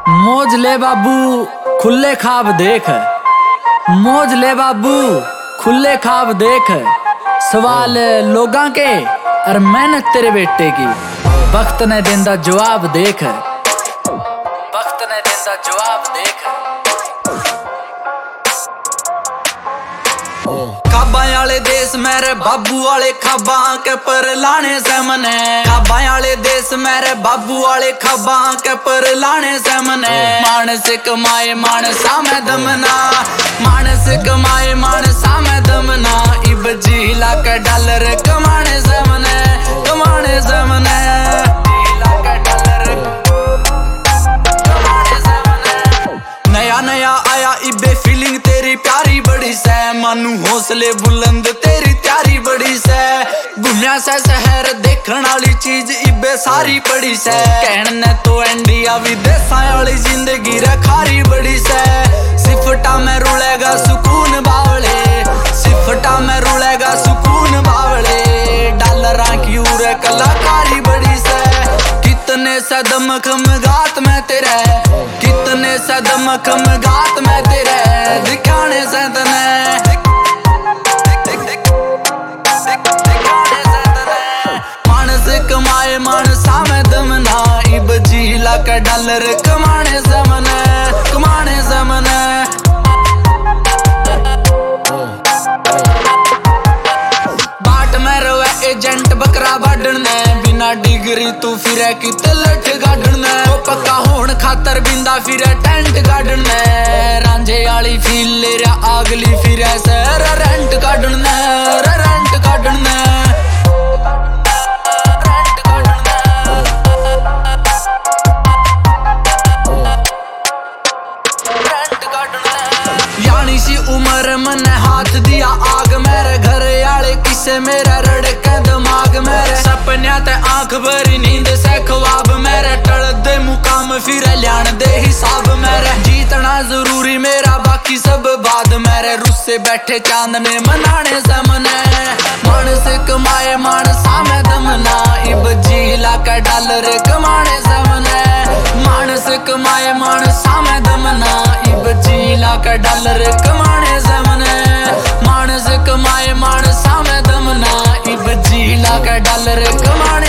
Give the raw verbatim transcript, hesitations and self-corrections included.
मौज ले बाबू खुले खाब देख, मौज ले बाबू खुले खाब देख। सवाल लोगां के और मेहनत तेरे बेटे की, वक्त ने देंदा जवाब देख, वक्त ने देंदा जवाब देख। खाबा आले देश मेरे बाबू वाले खाबा के पर लाने से मने, खाबा आले देश मेरे बाबू वाले खाबा के पर लाने से मने। मानस कमाए मानसा में दमना, मानस कमाए मानसा में दमना। इब जिला के डॉलर कमाने से मने, कमाने से मने। नया नया आया इबे फीलिंग तेरी प्यारी बड़ी से, मानू हौसले बुलंद तेरी त्यारी बड़ी से। घूमया से शहर देखने वाली चीज इबे सारी पड़ी से, कहने तो इंडिया विदेशा वाली जिंदगी रे खारी बड़ी से। सिफटा में रुलेगा सुकून बावले, सिफटा में रुलेगा सुकून बावले। डॉलरा की उरे कलाकारी बड़ी से, कितने सदम खम गात में तेरे, कितने सदम खम गात में तेरे। दिखाने से तने मानस कमाए मानसा में दमना। इब जिला का डॉलर कमाने से मने, कमाने से मने। बाट में रोए एजेंट बकरा बाडन ने, बिना डिग्री तू फिरे की तलठ गाडन ने। वो पक्का होन खातर बिंदा फिरे टेंट गाडन ने। रांझे आली फील ले रहा आगली फिरे से रेंट गाडन ने, रेंट गाडन ने। यानी सी उम्र मैंने हाथ दिया आग मेरे, घर आले किसे मेरा रड़के दिमाग मेरे। सपन्या ते आंख भरी नींद से ख्वाब मेरे, टल दे मुकाम फिर ल्याण दे हिसाब मेरे। जीतना जरूरी मेरा बाकी सब बाद मेरे, रुस्से बैठे चांद ने मनाने से मने। मानस कमाए मानसा में दमना, इब जिला का डॉलर कमाने से मने। मानस कमाए मानसा में दमना, इब जिला का डॉलर कमाने से मने। मानस कमाए मानसा में दमना, इब जिला का डॉलर कमाने